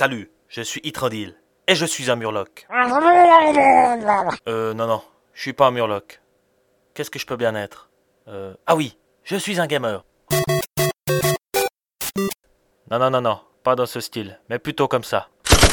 Salut, je suis Hitrandil, et je suis un murloc. Non, je suis pas un murloc. Qu'est-ce que je peux bien être? Ah oui, je suis un gamer. Non, pas dans ce style, mais plutôt comme ça.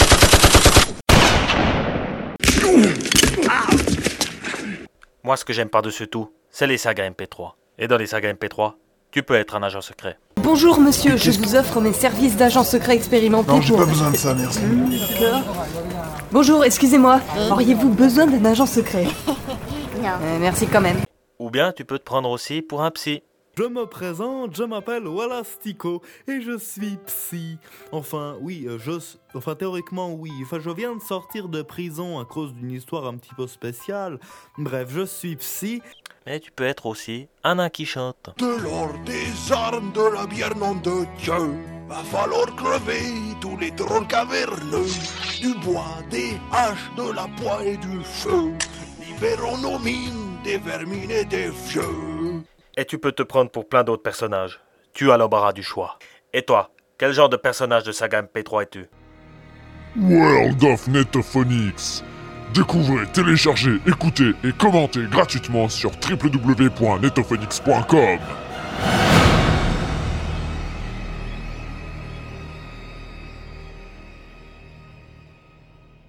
Moi, ce que j'aime par-dessus tout, c'est les sagas MP3. Et dans les sagas MP3, tu peux être un agent secret. Bonjour monsieur, je vous offre mes services d'agent secret expérimenté Non, j'ai pour... pas besoin de ça, merci. D'accord. Bonjour, excusez-moi, auriez-vous besoin d'un agent secret? Non. Merci quand même. Ou bien tu peux te prendre aussi pour un psy. Je me présente, je m'appelle Wallastico et je suis psy. Théoriquement oui. Je viens de sortir de prison à cause d'une histoire un petit peu spéciale. Bref, je suis psy. Mais tu peux être aussi un nain qui chante. De l'or, des armes, de la bière, nom de Dieu. Va falloir crever tous les trolls caverneux. Du bois, des haches, de la poix et du feu. Libérons nos mines, des vermines et des vieux. Et tu peux te prendre pour plein d'autres personnages. Tu as l'embarras du choix. Et toi, quel genre de personnage de saga MP3 es-tu? World of Netophonics. Découvrez, téléchargez, écoutez et commentez gratuitement sur www.netophonics.com.